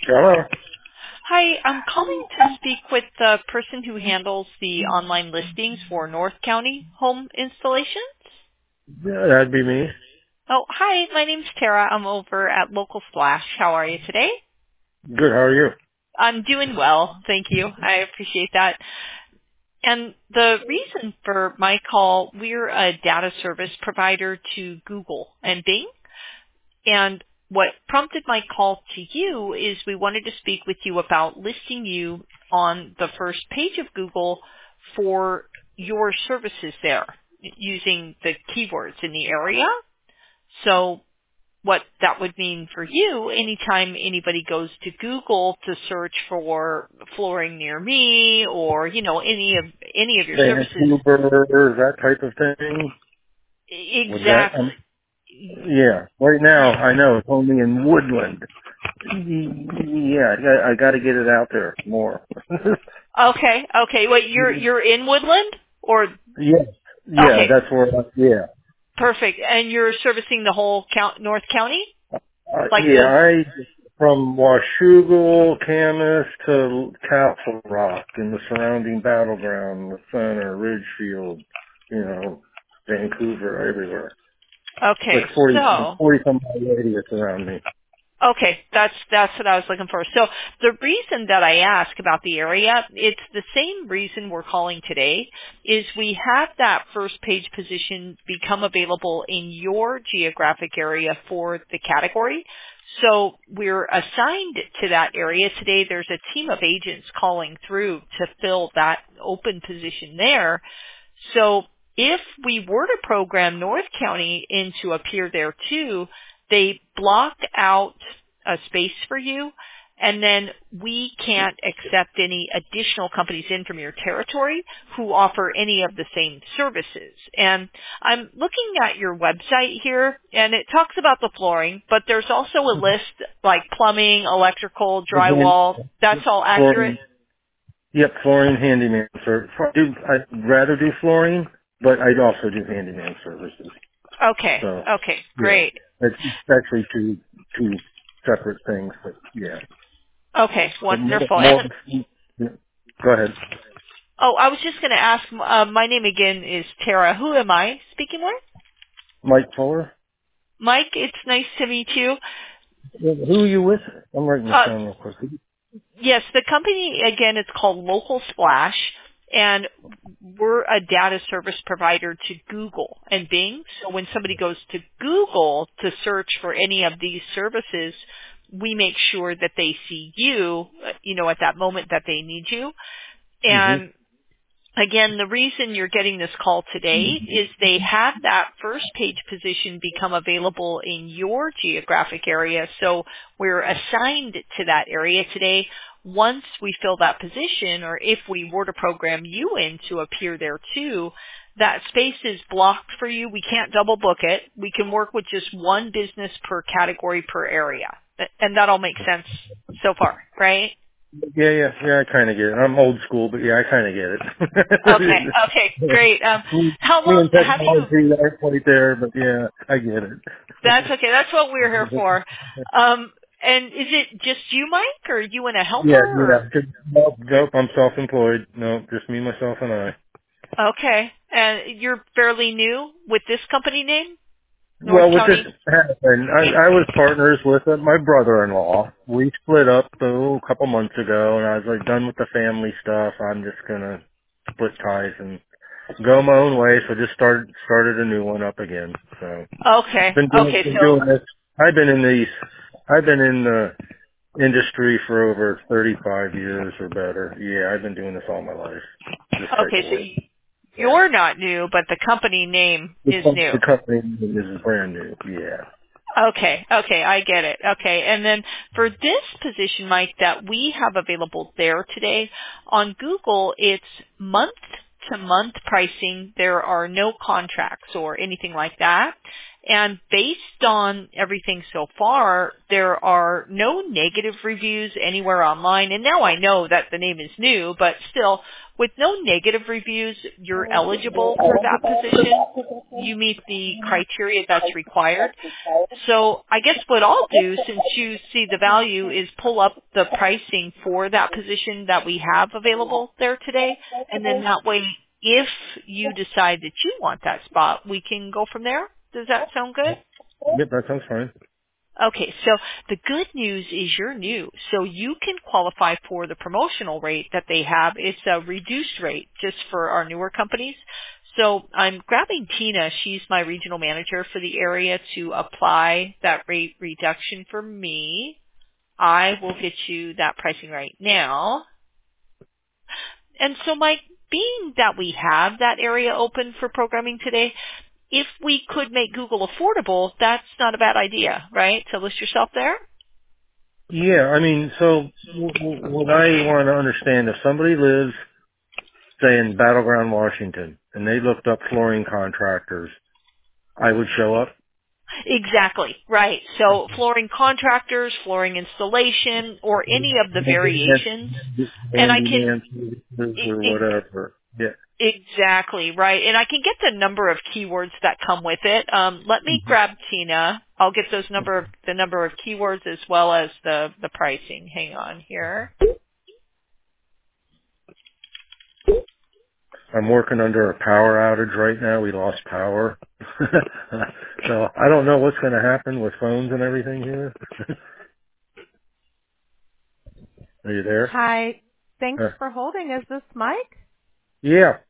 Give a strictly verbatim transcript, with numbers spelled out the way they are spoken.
Hello. Hi, I'm calling to speak with the person who handles the online listings for North County home installations. Yeah, that'd be me. Oh, hi, my name's Tara. I'm over at Local Splash. How are you today? Good. How are you? I'm doing well, thank you. I appreciate that. And the reason for my call, we're a data service provider to Google and Bing. And what prompted my call to you is we wanted to speak with you about listing you on the first page of Google for your services there using the keywords in the area. So what that would mean for you, anytime anybody goes to Google to search for flooring near me or, you know, any of any of your services. Vancouver, that type of thing. Would that? Um, Exactly. yeah. Right now, I know it's only in Woodland. Yeah, I, I got to get it out there more. Okay, okay. Wait, you're you're in Woodland or yeah. Yeah, okay, that's where. Yeah. perfect. And you're servicing the whole count, North County, Uh, like yeah, the. I from Washougal, Camas to Castle Rock and the surrounding battleground, the Center, Ridgefield, you know, Vancouver, everywhere. Like Okay, forty, so forty some mile radius around me. okay, that's that's what I was looking for. So the reason that I ask about the area, it's the same reason we're calling today, is we have that first page position become available in your geographic area for the category. So we're assigned to that area today. There's a team of agents calling through to fill that open position there. So if we were to program North County in to appear there too, they block out a space for you, and then we can't accept any additional companies in from your territory who offer any of the same services. And I'm looking at your website here, and it talks about the flooring, but there's also a list like plumbing, electrical, Again, drywall. That's all accurate? flooring, yep, flooring handyman service. Do, I'd rather do flooring, but I'd also do handyman services. Okay, So, okay, yeah, great. it's actually two, two separate things, but yeah. Okay, But more, wonderful. more And yeah. Go ahead. oh, I was just going to ask, uh, my name again is Tara. Who am I speaking with? Mike Fuller? Mike, it's nice to meet you. Yeah, who are you with? I'm writing this Uh, down real quick. yes, the company, again, it's called Local Splash, and we're a data service provider to Google and Bing. So when somebody goes to Google to search for any of these services, we make sure that they see you, uh, you know, at that moment that they need you. hmm And again, the reason you're getting this call today is they have that first page position become available in your geographic area. So we're assigned to that area today. Once we fill that position, or if we were to program you in to appear there too, that space is blocked for you. We can't double book it. We can work with just one business per category per area. And that all makes sense so far, right? Yeah, yeah, yeah, I kind of get it. I'm old school, but yeah, I kind of get Okay, it. okay, great. Um, me, how me long and have you? technology aren't quite there, but yeah, I get That's okay. That's what we're here it. for. Um, and is it just you, Mike, or you and a helper? yeah, Or? yeah. Just, nope, nope, I'm self-employed. No, just me, myself, and I. Okay, and you're fairly new with this company name, North Well, with this County. happened, I, I was partners with uh, my brother-in-law. We split up oh, a couple months ago, and I was like done with the family stuff. I'm just gonna split ties and go my own way. So just started started a new one up again. So Okay, been doing okay. been So doing this. I've been in these. I've been in the industry for over thirty-five years or better. Yeah, I've been doing this all my life. This type okay, of so work. y- Yeah. you're not new, but the company name The, is com- new. the company is brand new. Yeah. Okay, okay, I get it. Okay, and then for this position, Mike, that we have available there today, on Google, it's month to month pricing. There are no contracts or anything like that. And based on everything so far, there are no negative reviews anywhere online. And now I know that the name is new, but still, with no negative reviews, you're eligible for that position. You meet the criteria that's required. So I guess what I'll do, since you see the value, is pull up the pricing for that position that we have available there today. And then that way, if you decide that you want that spot, we can go from there. Does that sound good? Yep, that sounds fine. Okay, so the good news is you're new, so you can qualify for the promotional rate that they have. It's a reduced rate just for our newer companies. So I'm grabbing Tina, she's my regional manager for the area, to apply that rate reduction for me. I will get you that pricing right now. And so Mike, being that we have that area open for programming today, if we could make Google affordable, that's not a bad idea, right? To list yourself there? Yeah, I mean, so w- w- what I want to understand, if somebody lives, say, in Battleground, Washington, and they looked up flooring contractors, I would show up? Exactly, right. So flooring contractors, flooring installation, or any of the variations. And I can, Handyman e- or e- whatever. Yeah. exactly, right. And I can get the number of keywords that come with it. Um, let me grab Tina. I'll get those number of, the number of keywords as well as the, the pricing. Hang on here. I'm working under a power outage right now. We lost power. So I don't know what's going to happen with phones and everything here. Are you there? Hi. Thanks Uh, for holding. Is this Mike? yeah.